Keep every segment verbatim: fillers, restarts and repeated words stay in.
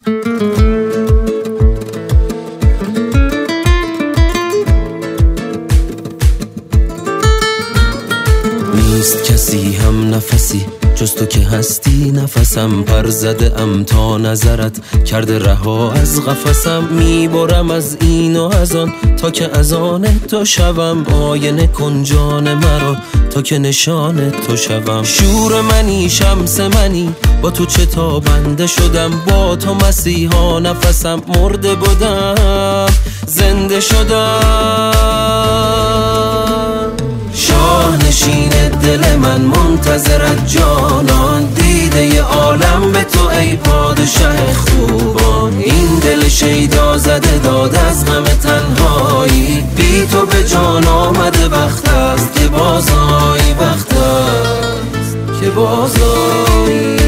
نیست کسی هم نفسی جز تو که هستی، نفسم پر زده ام تا نظرت کرده رها از قفسم. میبرم از این و از آن تا که از آن تو شوم، آینه کن جان مرا تا که نشان تو شوم. شور منی شمس منی با تو چه تابنده شدم، با تو مسیحا نفسم مرده بودم زنده شدم. شاه نشین دل من منتظرت جانان، دیده ی عالم به تو ای پادشه خوبان. این دل شیدا زده داد از غم تنهایی، بی تو به جان آمده وقت است که بازایی، وقت است که بازایی.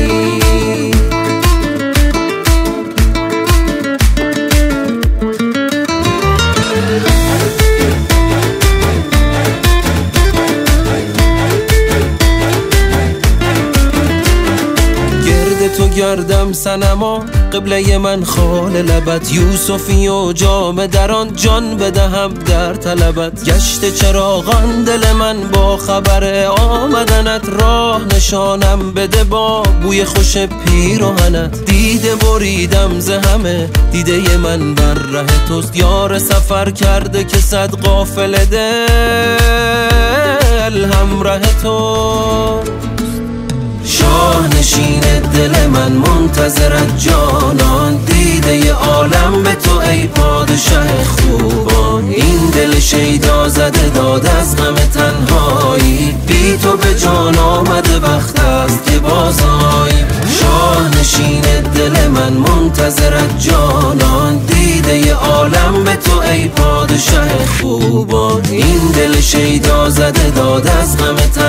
تو گردم سنما قبله من خال لبت، یوسفی و جام دران جان بدهم در طلبت. گشت چراغان دل من با خبر آمدنت، راه نشانم بده با بوی خوش پیراهنت. دیده بریدم ز همه دیده من بر ره توست، یار سفر کرده که صد قافله دل همراه تو. شاه نشین دل من منتظرت جانان، دیده ی عالم به تو ای پادشه خوبان. این دل شیدا زده داد از غم تنهایی، بی تو به جان آمده وقت است که بازایی. شاه نشین دل من منتظرت جانان، دیده ی عالم به تو ای پادشه خوبان. این دل شیدا زده داد از غم تنهایی،